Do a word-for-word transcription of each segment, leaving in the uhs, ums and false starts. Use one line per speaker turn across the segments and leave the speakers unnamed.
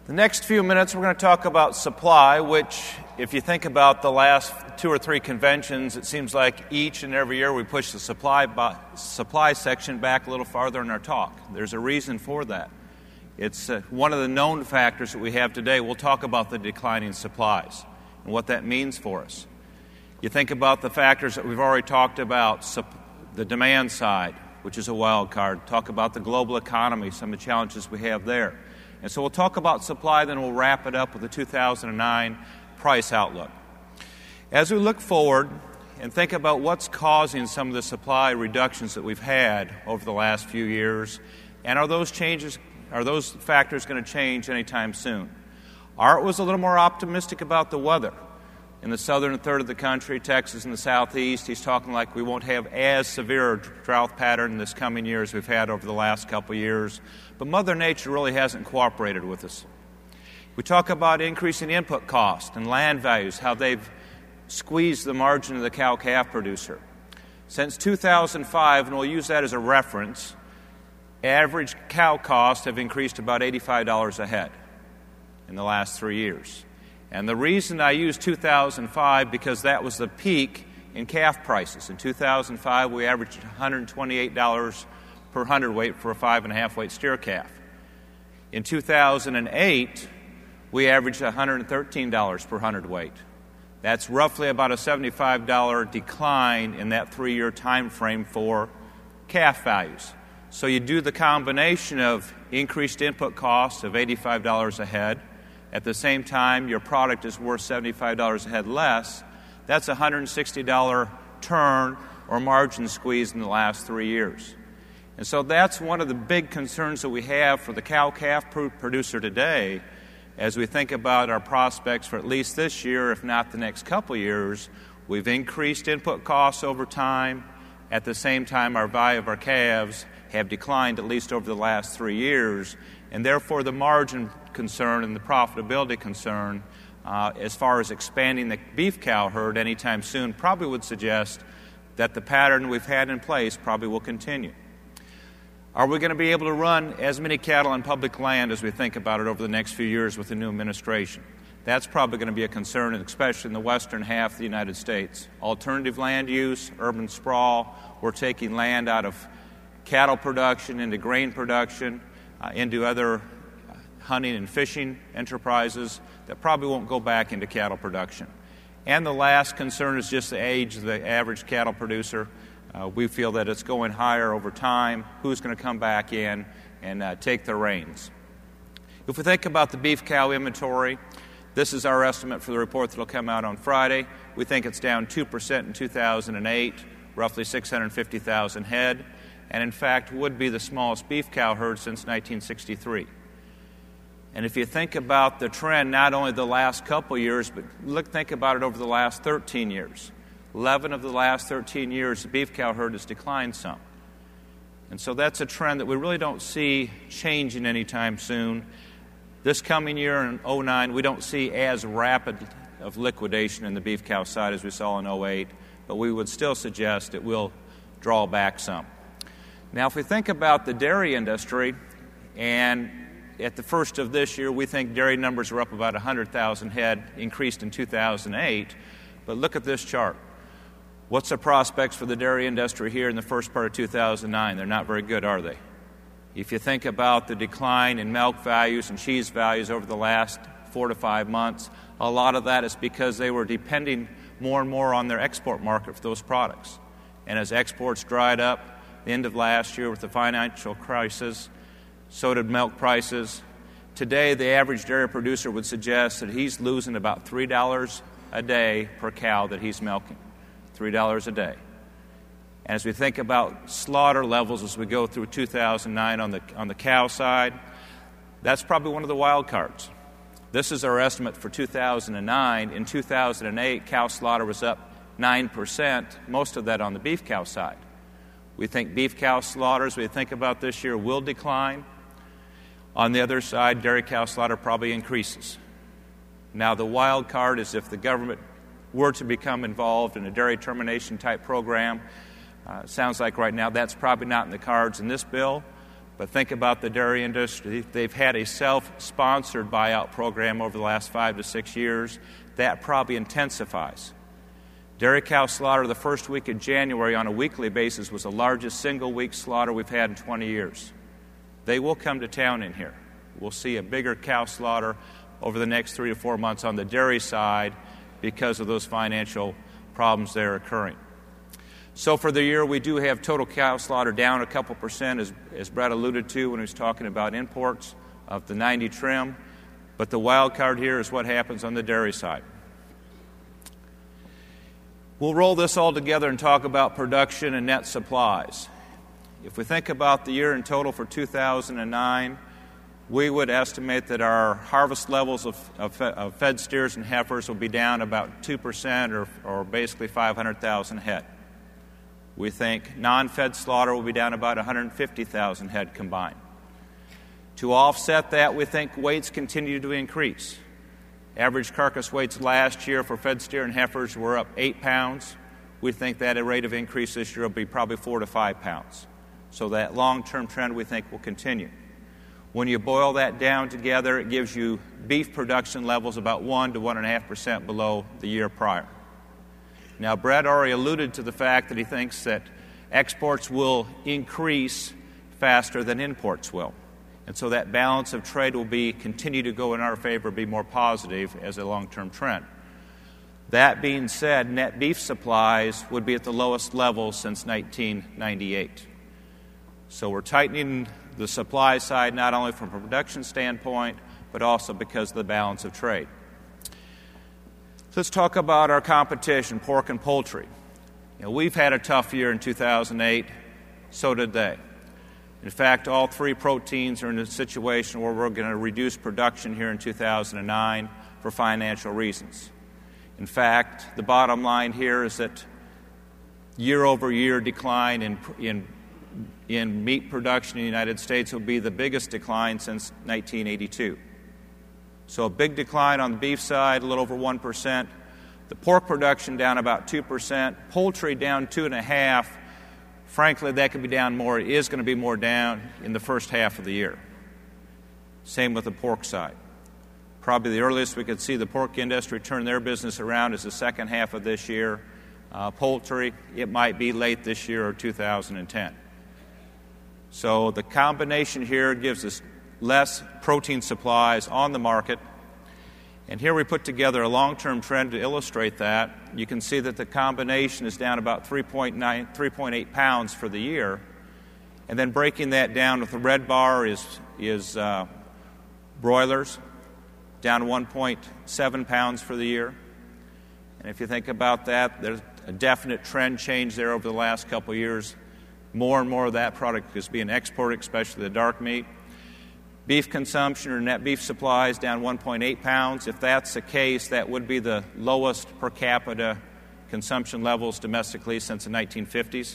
The next few minutes we're going to talk about supply, which if you think about the last two or three conventions, it seems like each and every year we push the supply, by, supply section back a little farther in our talk. There's a reason for that. It's uh, one of the known factors that we have today. We'll talk about the declining supplies and what that means for us. You think about the factors that we've already talked about, sup- the demand side, which is a wild card. Talk about the global economy, some of the challenges we have there. And so we'll talk about supply, then we'll wrap it up with the two thousand nine price outlook. As we look forward and think about what's causing some of the supply reductions that we've had over the last few years, and are those changes, are those factors going to change anytime soon? Art was a little more optimistic about the weather. In the southern third of the country, Texas and the southeast, he's talking like we won't have as severe a drought pattern this coming year as we've had over the last couple of years. But Mother Nature really hasn't cooperated with us. We talk about increasing input costs and land values, how they've squeezed the margin of the cow-calf producer. Since two thousand five, and we'll use that as a reference, average cow costs have increased about eighty-five dollars a head in the last three years. And the reason I use two thousand five, because that was the peak in calf prices. In two thousand five, we averaged one hundred twenty-eight dollars per hundredweight for a five and a half weight steer calf. In two thousand eight, we averaged one hundred thirteen dollars per hundredweight. That's roughly about a seventy-five dollars decline in that three-year time frame for calf values. So you do the combination of increased input costs of eighty-five dollars a head. At the same time, your product is worth seventy-five dollars a head less. That's a one hundred sixty dollars turn or margin squeeze in the last three years. And so that's one of the big concerns that we have for the cow-calf producer today as we think about our prospects for at least this year, if not the next couple years. We've increased input costs over time. At the same time, our value of our calves have declined at least over the last three years. And therefore, the margin concern and the profitability concern uh, as far as expanding the beef cow herd anytime soon probably would suggest that the pattern we've had in place probably will continue. Are we going to be able to run as many cattle on public land as we think about it over the next few years with the new administration? That's probably going to be a concern, especially in the western half of the United States. Alternative land use, urban sprawl, we're taking land out of cattle production into grain production, Uh, into other hunting and fishing enterprises that probably won't go back into cattle production. And the last concern is just the age of the average cattle producer. Uh, we feel that it's going higher over time. Who's going to come back in and uh, take the reins? If we think about the beef cow inventory, this is our estimate for the report that will come out on Friday. We think it's down two percent in two thousand eight, roughly six hundred fifty thousand head. And in fact would be the smallest beef cow herd since nineteen sixty-three. And if you think about the trend, not only the last couple years, but look, think about it over the last thirteen years. eleven of the last thirteen years, the beef cow herd has declined some. And so that's a trend that we really don't see changing anytime soon. This coming year in oh nine, we don't see as rapid of liquidation in the beef cow side as we saw in oh eight, but we would still suggest it will draw back some. Now, if we think about the dairy industry, and at the first of this year, we think dairy numbers are up about one hundred thousand head, increased in two thousand eight. But look at this chart. What's the prospects for the dairy industry here in the first part of two thousand nine? They're not very good, are they? If you think about the decline in milk values and cheese values over the last four to five months, a lot of that is because they were depending more and more on their export market for those products. And as exports dried up, the end of last year with the financial crisis, so did milk prices. Today, the average dairy producer would suggest that he's losing about three dollars a day per cow that he's milking, three dollars a day. And as we think about slaughter levels as we go through two thousand nine on the, on the cow side, that's probably one of the wild cards. This is our estimate for two thousand nine. In two thousand eight, cow slaughter was up nine percent, most of that on the beef cow side. We think beef cow slaughters, we think about this year, will decline. On the other side, dairy cow slaughter probably increases. Now, the wild card is if the government were to become involved in a dairy termination type program. Uh, sounds like right now that's probably not in the cards in this bill, But think about the dairy industry. They've had a self-sponsored buyout program over the last five to six years. That probably intensifies. Dairy cow slaughter the first week of January on a weekly basis was the largest single-week slaughter we've had in twenty years. They will come to town in here. We'll see a bigger cow slaughter over the next three to four months on the dairy side because of those financial problems that are occurring. So for the year, we do have total cow slaughter down a couple percent, as, as Brett alluded to when he was talking about imports of the ninety trim. But the wild card here is what happens on the dairy side. We'll roll this all together and talk about production and net supplies. If we think about the year in total for two thousand nine, we would estimate that our harvest levels of, of, of fed steers and heifers will be down about two percent or, or basically five hundred thousand head. We think non-fed slaughter will be down about one hundred fifty thousand head combined. To offset that, we think weights continue to increase. Average carcass weights last year for fed steer and heifers were up eight pounds. We think that a rate of increase this year will be probably four to five pounds. So that long-term trend we think will continue. When you boil that down together, it gives you beef production levels about one to one point five percent below the year prior. Now, Brett already alluded to the fact that he thinks that exports will increase faster than imports will. And so that balance of trade will be continue to go in our favor, be more positive as a long-term trend. That being said, net beef supplies would be at the lowest level since nineteen ninety-eight. So we're tightening the supply side not only from a production standpoint, but also because of the balance of trade. So let's talk about our competition, pork and poultry. You know, we've had a tough year in two thousand eight, so did they. In fact, all three proteins are in a situation where we're going to reduce production here in two thousand nine for financial reasons. In fact, the bottom line here is that year-over-year decline in, in, in meat production in the United States will be the biggest decline since nineteen eighty-two. So a big decline on the beef side, a little over one percent. The pork production down about two percent. Poultry down two point five percent. Frankly, that could be down more. It is going to be more down in the first half of the year. Same with the pork side. Probably the earliest we could see the pork industry turn their business around is the second half of this year. Uh, poultry, it might be late this year or two thousand ten. So the combination here gives us less protein supplies on the market. And here we put together a long-term trend to illustrate that. You can see that the combination is down about three point nine, three point eight pounds for the year. And then breaking that down with the red bar is, is uh, broilers, down one point seven pounds for the year. And if you think about that, there's a definite trend change there over the last couple of years. More and more of that product is being exported, especially the dark meat. Beef consumption or net beef supplies down one point eight pounds. If that's the case, that would be the lowest per capita consumption levels domestically since the nineteen fifties.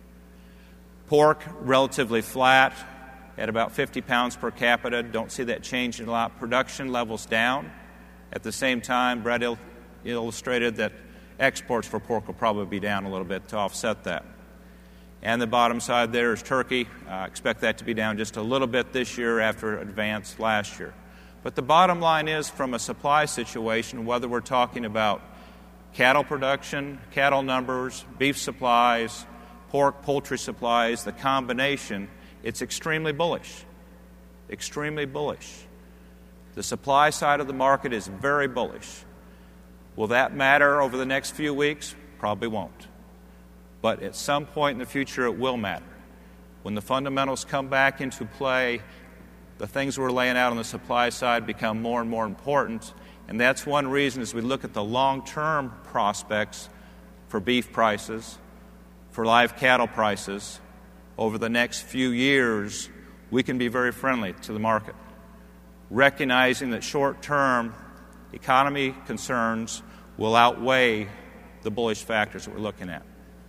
Pork, relatively flat at about fifty pounds per capita. Don't see that changing a lot. Production levels down. At the same time, Brett il- illustrated that exports for pork will probably be down a little bit to offset that. And the bottom side there is turkey. I uh, expect that to be down just a little bit this year after advance last year. But the bottom line is, from a supply situation, whether we're talking about cattle production, cattle numbers, beef supplies, pork, poultry supplies, the combination, it's extremely bullish. Extremely bullish. The supply side of the market is very bullish. Will that matter over the next few weeks? Probably won't. But at some point in the future, it will matter. When the fundamentals come back into play, the things we're laying out on the supply side become more and more important. And that's one reason, as we look at the long-term prospects for beef prices, for live cattle prices, over the next few years, we can be very friendly to the market, recognizing that short-term economy concerns will outweigh the bullish factors that we're looking at.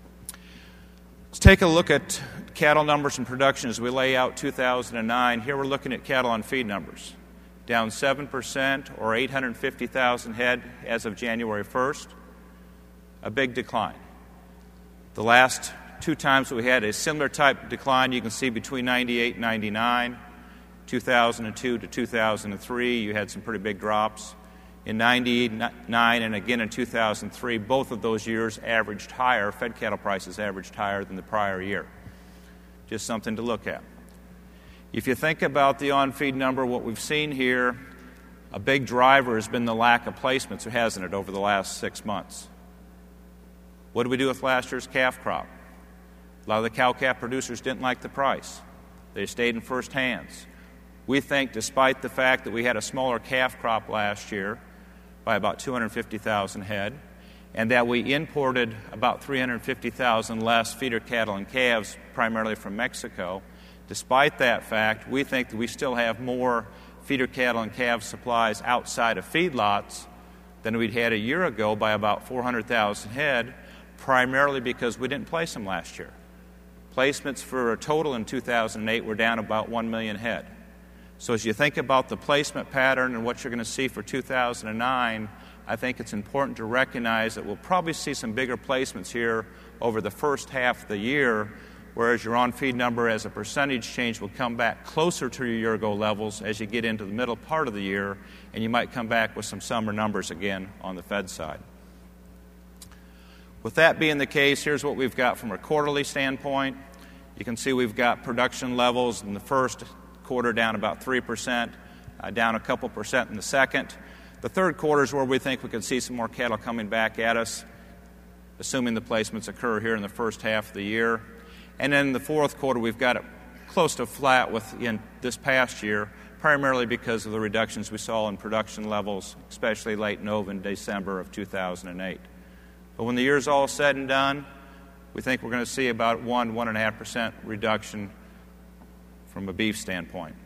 Let's take a look at cattle numbers and production as we lay out two thousand nine. Here we're looking at cattle on feed numbers, down seven percent or eight hundred fifty thousand head as of January first, a big decline. The last two times we had a similar type decline. You can see between ninety-eight and ninety-nine, two thousand two to two thousand three, you had some pretty big drops. In ninety-nine and again in two thousand three, both of those years averaged higher. Fed cattle prices averaged higher than the prior year. Just something to look at. If you think about the on-feed number, what we've seen here, a big driver has been the lack of placements, hasn't it, over the last six months? What did we do with last year's calf crop? A lot of the cow-calf producers didn't like the price. They stayed in first hands. We think, despite the fact that we had a smaller calf crop last year by about two hundred fifty thousand head, and that we imported about three hundred fifty thousand less feeder cattle and calves, primarily from Mexico, despite that fact, we think that we still have more feeder cattle and calf supplies outside of feedlots than we'd had a year ago by about four hundred thousand head, primarily because we didn't place them last year. Placements for a total in two thousand eight were down about one million head. So as you think about the placement pattern and what you're going to see for two thousand nine, I think it's important to recognize that we'll probably see some bigger placements here over the first half of the year, whereas your on-feed number as a percentage change will come back closer to your year-ago levels as you get into the middle part of the year, and you might come back with some summer numbers again on the Fed side. With that being the case, here's what we've got from a quarterly standpoint. You can see we've got production levels in the first quarter down about three percent, uh, down a couple percent in the second. The third quarter is where we think we could see some more cattle coming back at us, assuming the placements occur here in the first half of the year. And then in the fourth quarter, we've got it close to flat with in this past year, primarily because of the reductions we saw in production levels, especially late November and December of two thousand eight. But when the year's all said and done, we think we're going to see about one, one and a half percent reduction from a beef standpoint.